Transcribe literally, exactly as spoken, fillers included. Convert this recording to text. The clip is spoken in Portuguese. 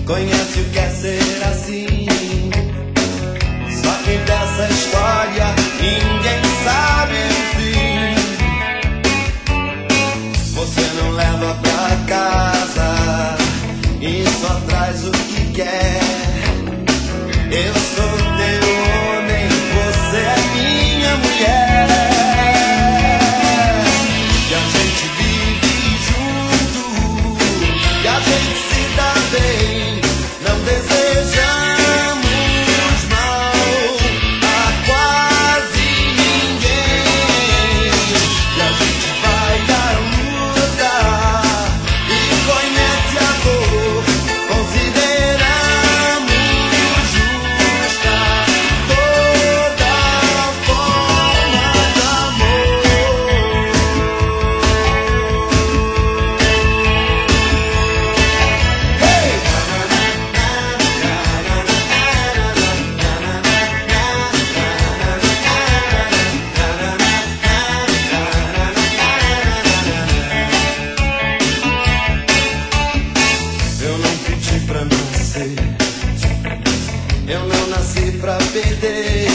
conhece o que é ser assim. Só que dessa história ninguém sabe o fim. Você não leva pra casa e só traz o que quer. Eu sou teu homem, você é minha mulher. E a gente vive junto, e a gente se dá bem. Não desejamos mal a quase ninguém. E a gente vai à luta e conhece a dor. Consideramos justa toda forma de amor. Hey! Eu não pedi pra nascer, eu não nasci pra perder.